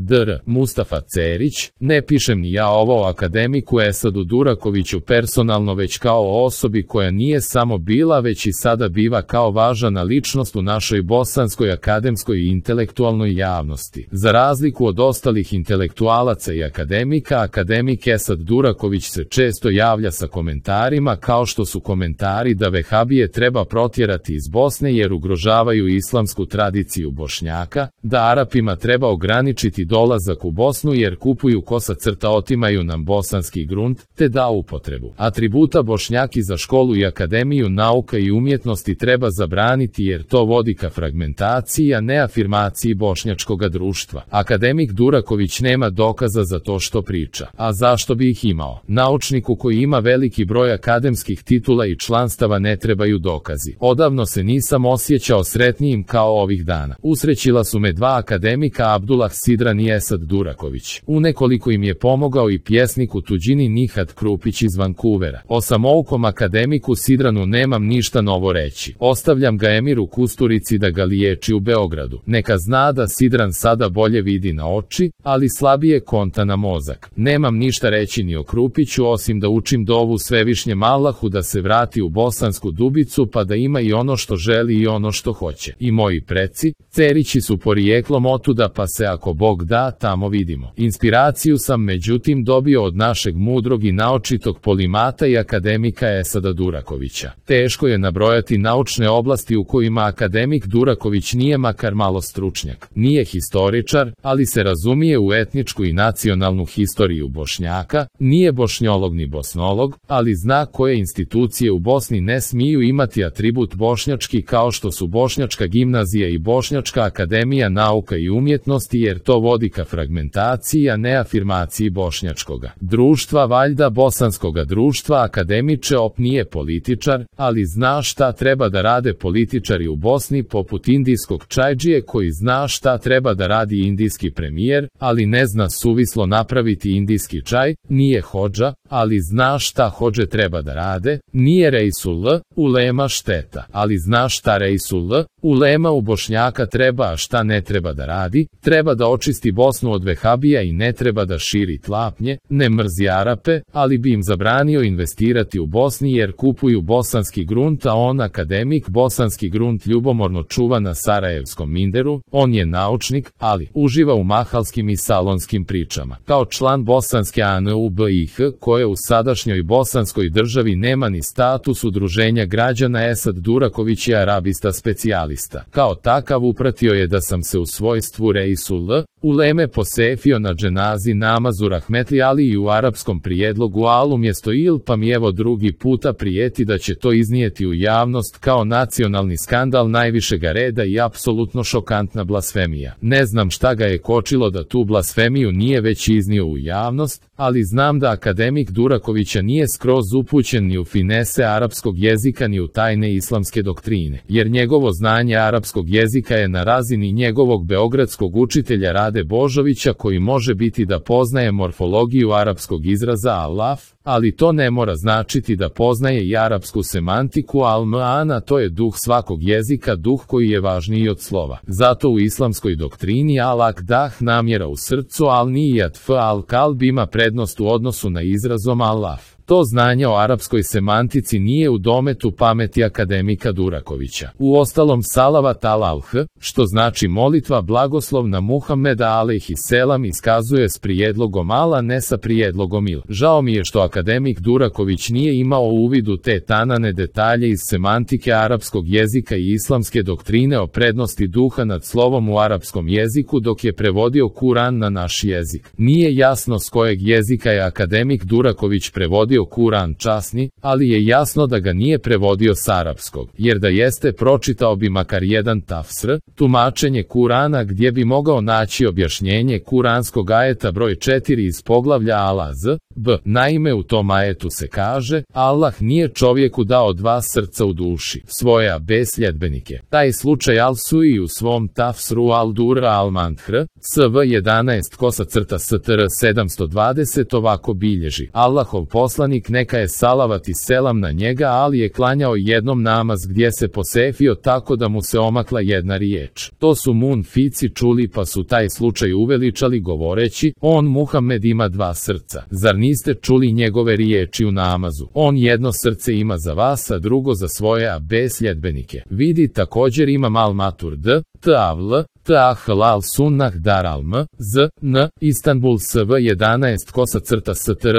Dr. Mustafa Cerić, ne pišem ni ja ovo o akademiku Esadu Durakoviću personalno, već kao o osobi koja nije samo bila već i sada biva kao važna ličnost u našoj bosanskoj akademskoj i intelektualnoj javnosti. Za razliku od ostalih intelektualaca i akademika, akademik Esad Duraković se često javlja sa komentarima kao što su komentari da vehabije treba protjerati iz Bosne jer ugrožavaju islamsku tradiciju Bošnjaka, da Arapima treba ograničiti dolazak u Bosnu jer kupuju otimaju nam bosanski grunt, te da upotrebu atributa Bošnjaki za školu i akademiju nauka i umjetnosti treba zabraniti jer to vodi ka fragmentaciji, a ne afirmaciji bošnjačkoga društva. Akademik Duraković nema dokaza za to što priča. A zašto bi ih imao? Naučniku koji ima veliki broj akademskih titula i članstava ne trebaju dokazi. Odavno se nisam osjećao sretnijim kao ovih dana. Usrećila su me dva akademika, Abdullah Sidran i Esad Duraković. U nekoliko im je pomogao i pjesnik u tuđini Nihat Krupić iz Vancouvera. O samoukom akademiku Sidranu nemam ništa novo reći. Ostavljam ga Emiru Kusturici da ga liječi u Beogradu. Neka zna da Sidran sada bolje vidi na oči, ali slabije konta na mozak. Nemam ništa reći ni o Krupiću osim da učim dovu Svevišnjem Allahu da se vrati u Bosansku Dubicu pa da ima i ono što želi i ono što hoće. I moji preci, Cerići su porijeklom otuda pa se ako Bog da tamo vidimo. Inspiraciju sam međutim dobio od našeg mudrog i naočitog polimata i akademika Esada Durakovića. Teško je nabrojati naučne oblasti u kojima akademik Duraković nije makar malo stručnjak. Nije historičar, ali se razumije u etničku i nacionalnu historiju Bošnjaka, nije bošnjolog ni bosnolog, ali zna koje institucije u Bosni ne smiju imati atribut bošnjački kao što su Bošnjačka gimnazija i Bošnjačka akademija nauka i umjetnosti jer to vodi ka fragmentaciji, a ne afirmaciji bošnjačkoga društva. Valjda bosanskoga društva akademiče nije političar, ali zna šta treba da rade političari u Bosni poput indijskog čajdžije koji zna šta treba da radi indijski premijer, ali ne zna suvislo napraviti indijski čaj, nije hodža, ali zna šta hodže treba da rade, nije Reisul ulema šteta, ali zna šta Reisul ulema u Bošnjaka treba a šta ne treba da radi, treba da očisti Bosnu od vehabija i ne treba da širi tlapnje, ne mrzi Arape, ali bi im zabranio investirati u Bosni jer kupuju bosanski grunt, a on akademik bosanski grunt ljubomorno čuva na sarajevskom minderu, on je naučnik, ali uživa u mahalskim i salonskim pričama. Kao član bosanske ANUBIH, koje u sadašnjoj bosanskoj državi nema ni status udruženja građana, Esad Duraković je arabista specijalista. Kao takav upratio je da sam se u svojstvu Reisul uleme posefio na dženazi namazu rahmetli Ali i u arapskom prijedlogu Al umjesto Il pa mi evo drugi puta prijeti da će to iznijeti u javnost kao nacionalni skandal najvišega reda i apsolutno šokantna blasfemija. Ne znam šta ga je kočilo da tu blasfemiju nije već iznio u javnost, ali znam da akademik Durakovića nije skroz upućen ni u finese arapskog jezika ni u tajne islamske doktrine, jer njegovo znanje arapskog jezika je na razini njegovog beogradskog učitelja Rade Božovića koji može biti da poznaje morfologiju arapskog izraza Allah, ali to ne mora značiti da poznaje i arapsku semantiku al-ma'ana, to je duh svakog jezika, duh koji je važniji od slova. Zato u islamskoj doktrini al-akdah namjera u srcu, al-nijat f al-kalb ima prednost u odnosu na izrazom Allah. To znanje o arapskoj semantici nije u dometu pameti akademika Durakovića. Uostalom salavat al-alh, što znači molitva blagoslov na Muhameda alejhi selam, iskazuje s prijedlogom ala ne sa prijedlogom il. Žao mi je što akademik Duraković nije imao uvid u te tanane detalje iz semantike arapskog jezika i islamske doktrine o prednosti duha nad slovom u arapskom jeziku dok je prevodio Kuran na naš jezik. Nije jasno s kojeg jezika je akademik Duraković prevodio Kuran časni, ali je jasno da ga nije prevodio s arapskog, jer da jeste pročitao bi makar jedan tafsr, tumačenje Kurana gdje bi mogao naći objašnjenje kuranskog ajeta broj 4 iz poglavlja Alaz, Naime u tom ajetu se kaže, Allah nije čovjeku dao dva srca u duši, svoje sljedbenike. Taj slučaj Al-Sui u svom Tafsru Al-Dura Al-Manhr, SV 11-STR 720 ovako bilježi. Allahov poslanik neka je salavat i selam na njega, ali je klanjao jednom namaz gdje se posefio tako da mu se omakla jedna riječ. To su munfici čuli pa su taj slučaj uveličali govoreći, on Muhammed ima dva srca. Zar niste čuli njegove riječi u namazu? On jedno srce ima za vas, a drugo za svoje sljedbenike. Vidi također Imam Al-Maturd, Tavl, Tahlal Sunnah Dar Al-M, Z.N. Istanbul SV 11-STR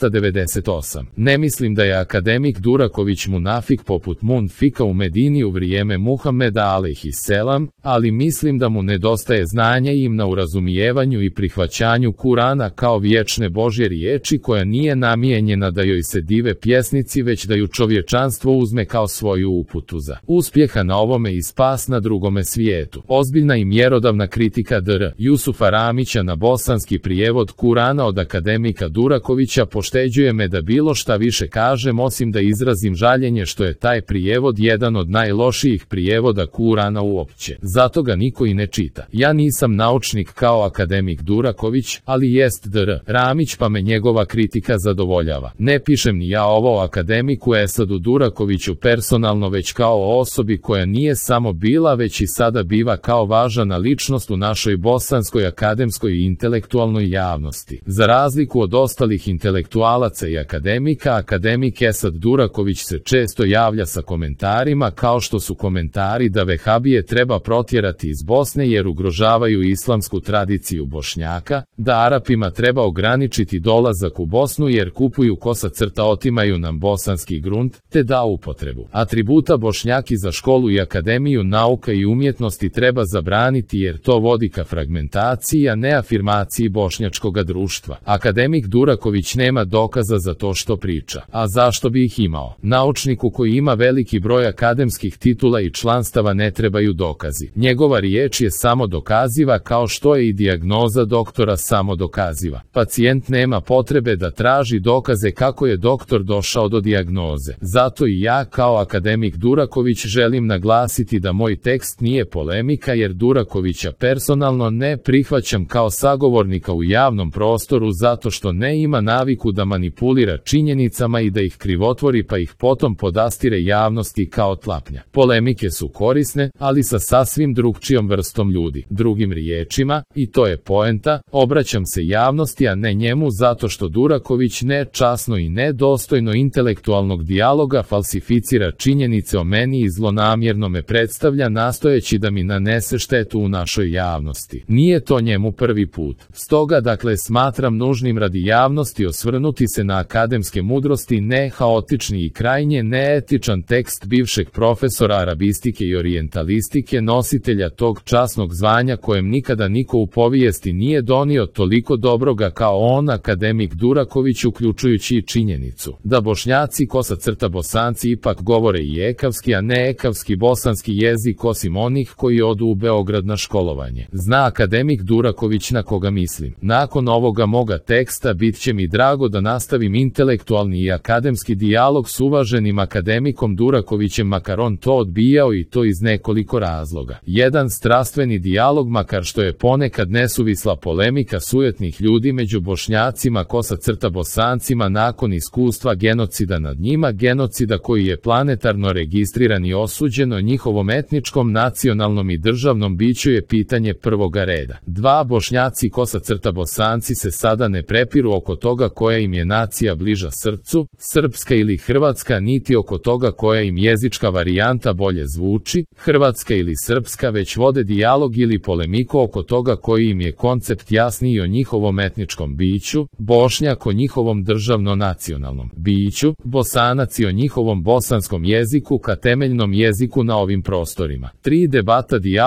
298. Ne mislim da je akademik Duraković munafik poput munfika u Medini u vrijeme Muhameda alejhiselam, ali mislim da mu nedostaje znanja im u razumijevanju i prihvaćanju Kurana kao vječne Božje riječi koja nije namijenjena da joj se dive pjesnici već da ju čovječanstvo uzme kao svoju uputu za uspjeha na ovome i spas na drugome svijetu. Ozbiljna i mjerodavna kritika Dr. Jusufa Ramića na bosanski prijevod Kurana od akademika Durakovića pošteđuje me da bilo šta više kažem osim da izrazim žaljenje što je taj prijevod jedan od najlošijih prijevoda Kurana uopće. Zato ga niko i ne čita. Ja nisam naučnik kao akademik Duraković, ali jest Dr. Ramić pa me njegova kritika zadovoljava. Ne pišem ni ja ovo akademiku Esadu Durakoviću personalno već kao osobi koja nije samo bila već i sada biva kao važna ličnost u našoj bosanskoj akademskoj i intelektualnoj javnosti. Za razliku od ostalih intelektualaca i akademika, akademik Esad Duraković se često javlja sa komentarima kao što su komentari da vehabije treba protjerati iz Bosne jer ugrožavaju islamsku tradiciju Bošnjaka, da Arapima treba ograničiti dolazak u Bosnu jer kupuju otimaju nam bosanski grunt, te da upotrebu atributa Bošnjaki za školu i akademiju nauka i umjetnosti treba zabraniti jer to vodi ka fragmentaciji, a ne afirmaciji bošnjačkoga društva. Akademik Duraković nema dokaza za to što priča. A zašto bi ih imao? Naučniku koji ima veliki broj akademskih titula i članstava ne trebaju dokazi. Njegova riječ je samo dokaziva kao što je i dijagnoza doktora samo dokaziva. Pacijent nema potrebe da traži dokaze kako je doktor došao do dijagnoze. Zato i ja kao akademik Duraković želim naglasiti da moj tekst nije polemika jer Durakovića personalno ne prihvaćam kao sagovornika u javnom prostoru zato što ne ima naviku da manipulira činjenicama i da ih krivotvori pa ih potom podastire javnosti kao tlapnja. Polemike su korisne, ali sa sasvim drugčijom vrstom ljudi. Drugim riječima, i to je poenta, obraćam se javnosti a ne njemu zato što Duraković nečasno i nedostojno intelektualnog dijaloga falsificira činjenice o meni i zlonamjerno me predstavlja nastojeći da mi nanese štetu u našoj javnosti. Nije to njemu prvi put. Stoga dakle smatram nužnim radi javnosti osvrnuti se na akademske mudrosti ne haotični i krajnje neetičan tekst bivšeg profesora arabistike i orijentalistike nositelja tog časnog zvanja kojem nikada niko u povijesti nije donio toliko dobroga kao on akademik Duraković uključujući i činjenicu da Bošnjaci Bosanci ipak govore i ekavski a ne ekavski bosanski jezik osim onih koji odu u Beograd na školovanje. Zna akademik Duraković na koga mislim. Nakon ovoga moga teksta bit će mi drago da nastavim intelektualni i akademski dijalog s uvaženim akademikom Durakovićem makar on to odbijao i to iz nekoliko razloga. Jedan strastveni dijalog makar što je ponekad nesuvisla polemika sujetnih ljudi među Bošnjacima Bosancima nakon iskustva genocida nad njima, genocida koji je planetarno registriran i osuđeno njihovom etničkom, nacionalnom i državnom biću je pitanje prvoga reda. Dva Bošnjaci Bosanci se sada ne prepiru oko toga koja im je nacija bliža srcu, srpska ili hrvatska, niti oko toga koja im jezička varijanta bolje zvuči, hrvatska ili srpska, već vode dijalog ili polemiku oko toga koji im je koncept jasniji o njihovom etničkom biću, Bošnjak o njihovom državno-nacionalnom biću, Bosanac i o njihovom bosanskom jeziku ka temeljnom jeziku na ovim prostorima. 3. Debata, dijalog,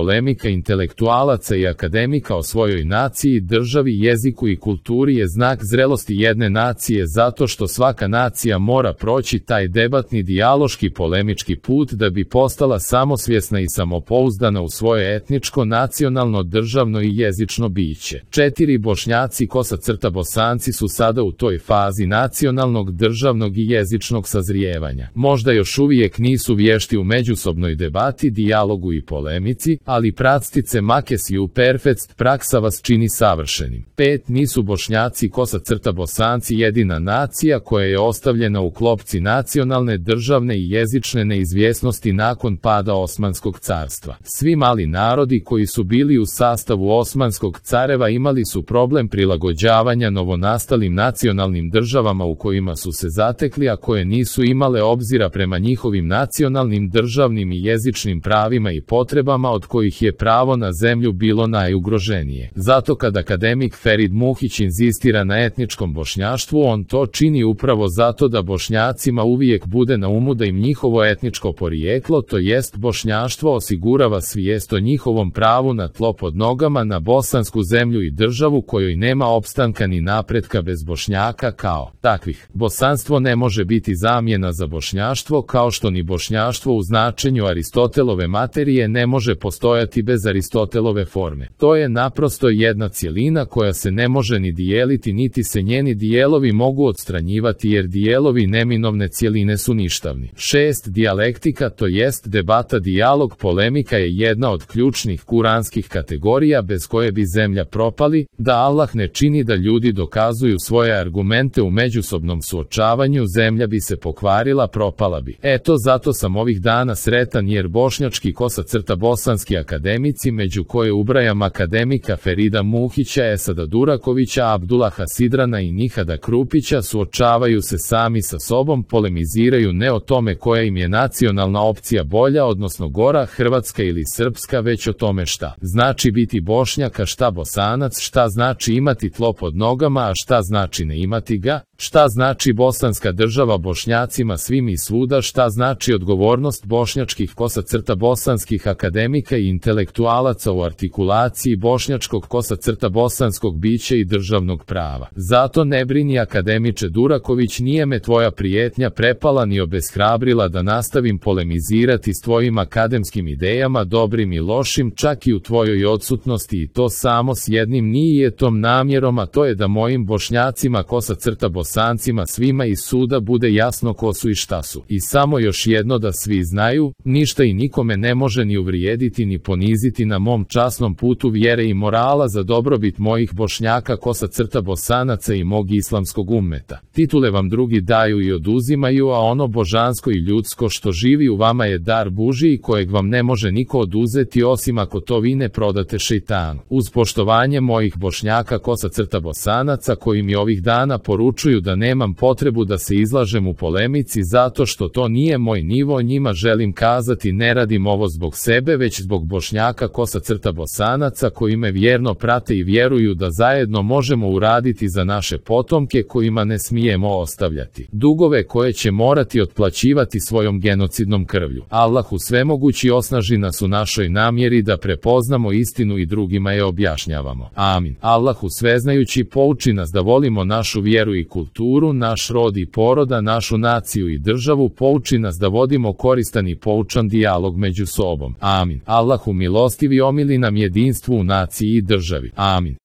polemika intelektualaca i akademika o svojoj naciji, državi, jeziku i kulturi je znak zrelosti jedne nacije zato što svaka nacija mora proći taj debatni dijaloški polemički put da bi postala samosvjesna i samopouzdana u svoje etničko, nacionalno, državno i jezično biće. 4 Bošnjaci _ Bosanci su sada u toj fazi nacionalnog, državnog i jezičnog sazrijevanja. Možda još uvijek nisu vješti u međusobnoj debati, dijalogu i polemici, ali practice makes you perfect, praksa vas čini savršenim. 5 Nisu Bošnjaci _ Bosanci jedina nacija koja je ostavljena u klopci nacionalne, državne i jezične neizvjesnosti nakon pada Osmanskog carstva. Svi mali narodi koji su bili u sastavu Osmanskog careva imali su problem prilagođavanja novonastalim nacionalnim državama u kojima su se zatekli, a koje nisu imale obzira prema njihovim nacionalnim, državnim i jezičnim pravima i potrebama, od kojih je pravo na zemlju bilo najugroženije. Zato kad akademik Ferid Muhić inzistira na etničkom bošnjaštvu, on to čini upravo zato da Bošnjacima uvijek bude na umu da im njihovo etničko porijeklo, to jest bošnjaštvo, osigurava svijest o njihovom pravu na tlo pod nogama, na bosansku zemlju i državu kojoj nema opstanka ni napretka bez Bošnjaka kao takvih. Bosanstvo ne može biti zamjena za bošnjaštvo, kao što ni bošnjaštvo u značenju Aristotelove materije ne može postojati bez Aristotelove forme. To je naprosto jedna cjelina koja se ne može ni dijeliti, niti se njeni dijelovi mogu odstranjivati, jer dijelovi neminovne cjeline su ništavni. 6 Dijalektika, to jest debata, dijalog, polemika je jedna od ključnih kuranskih kategorija bez koje bi zemlja propali, da Allah ne čini da ljudi dokazuju svoje argumente u međusobnom suočavanju, zemlja bi se pokvarila, propala bi. Eto zato sam ovih dana sretan jer bošnjački _ bosanski akademici, među koje ubrajam akademika Ferida Muhića, Esada Durakovića, Abdullaha Sidrana i Nihada Krupića, suočavaju se sami sa sobom, polemiziraju ne o tome koja im je nacionalna opcija bolja, odnosno gora, hrvatska ili srpska, već o tome šta znači biti Bošnjaka, šta Bosanac, šta znači imati tlo pod nogama, a šta znači ne imati ga, šta znači bosanska država Bošnjacima svim i svuda, šta znači odgovornost bošnjačkih _ bosanskih akademika i intelektualaca u artikulaciji bošnjačkog _ bosanskog bića i državnog prava. Zato ne brini akademiče Duraković, nije me tvoja prijetnja prepala ni obeshrabrila da nastavim polemizirati s tvojim akademskim idejama, dobrim i lošim, čak i u tvojoj odsutnosti, i to samo s jednim nijetom, namjerom, a to je da mojim Bošnjacima _ Bosancima svima iz suda bude jasno ko su i šta su. I samo još jedno da svi znaju, ništa i nikome ne može ni uvrijediti ni poniziti na mom časnom putu vjere i morala za dobrobit mojih Bošnjaka _ Bosanaca i mog islamskog ummeta. Titule vam drugi daju i oduzimaju, a ono božansko i ljudsko što živi u vama je dar Bužiji kojeg vam ne može niko oduzeti osim ako to vi ne prodate šejtanu. Uz poštovanje mojih Bošnjaka _ Bosanaca koji mi ovih dana poručuju da nemam potrebu da se izlažem u polemici zato što to nije moj nivo, njima želim kazati ne radim ovo zbog sebe, već zbog Bošnjaka _ Bosanaca koji me vjerno prate i vjeruju da zajedno možemo uraditi za naše potomke kojima ne smijemo ostavljati dugove koje će morati otplaćivati svojom genocidnom krvlju. Allahu svemogući osnaži nas u našoj namjeri da prepoznamo istinu i drugima je objašnjavamo. Amin. Allahu sveznajući pouči nas da volimo našu vjeru i kulturu, naš rod i poroda, našu naciju i državu, pouči nas da vodimo koristan i poučan dijalog među sobom. Amin. Allahu milostivi omili nam jedinstvo u naciji i državi. Amin.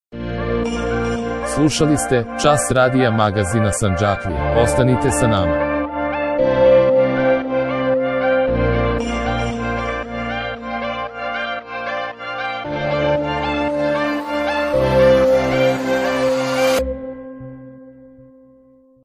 Slušali ste Čas radija magazina Sandžaklija. Ostanite sa nama.